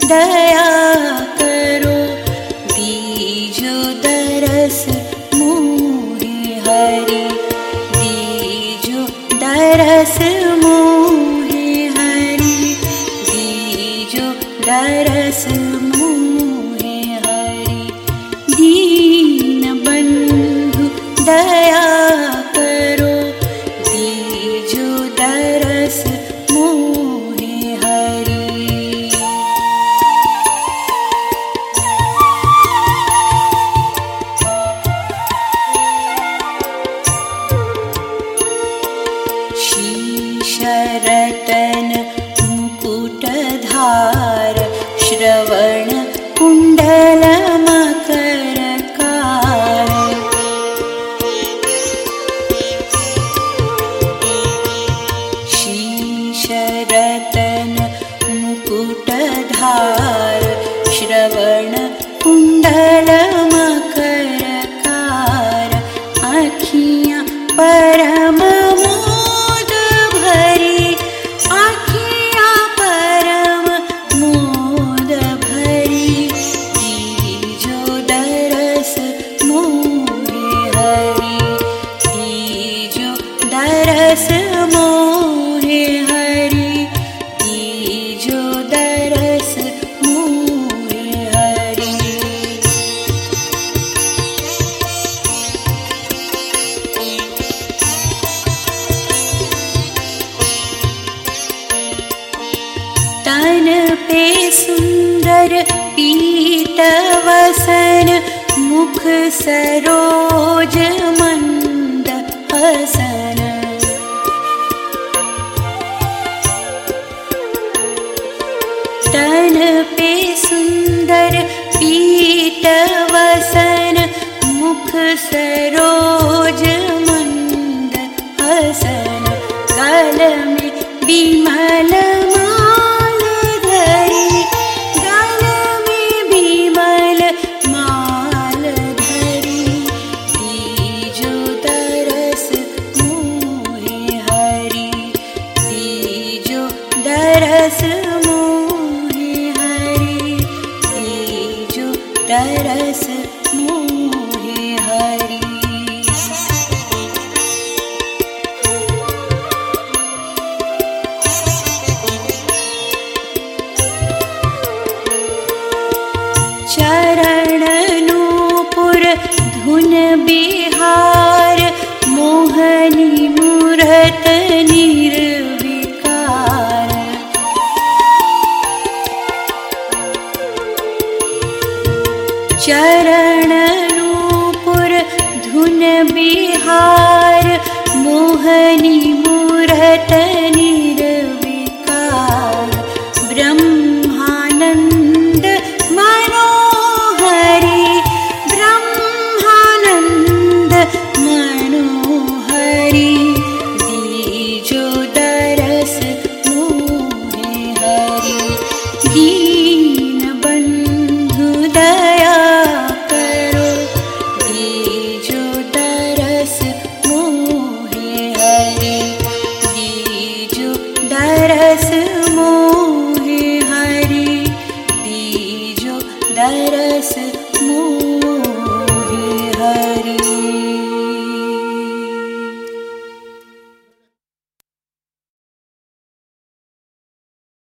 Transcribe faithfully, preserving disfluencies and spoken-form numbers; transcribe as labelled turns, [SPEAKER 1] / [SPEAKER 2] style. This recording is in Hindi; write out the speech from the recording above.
[SPEAKER 1] दया करो, दीजो दरस मोहे हरि, दीजो दरस मोहे हरि, दीजो दरस मोहे हरि। दीन बंधु दया करो, दीजो दरस मोहे हरि। शीशरतन मुकुटधार, श्रवण कुंडल मकरकार, शीशरतन मुकुटधार, श्रवण कुंडल मकरकार, आँखियाँ परम मोद भरी, आँखियाँ परम मोद भरी, दीजो दरस मोहे हरि, दीजो दरस मोहे हरि, दीजो दरस मोहे हरि। तन पे सुंदर पीत वसन, मुख सरोज मंद हसन, तन पे सुंदर पीत वसन, मुख सरोज मंद हसन, गल में बिमल माल धरी, गल में बिमल माल धरी, दीजो दरस मोहे हरि, दीजो दरस मोहे हरि, दीजो दरस मोहे हरि। चरण नूपुर धुन बिहार, मोहनी मूरत निर्विकार, चरण नूपुर धुन बिहार, मोहनी मूरत निर्विकार, ब्रह्मानंद मनोहरि, ब्रह्मानंद मनोहरि, दीजो दरस मोहे हरि, दीन बंधु दया करो, दीजो दरस मोहे हरि, दीजो दरस मोहे हरि, दीजो दरस मोहे हरि।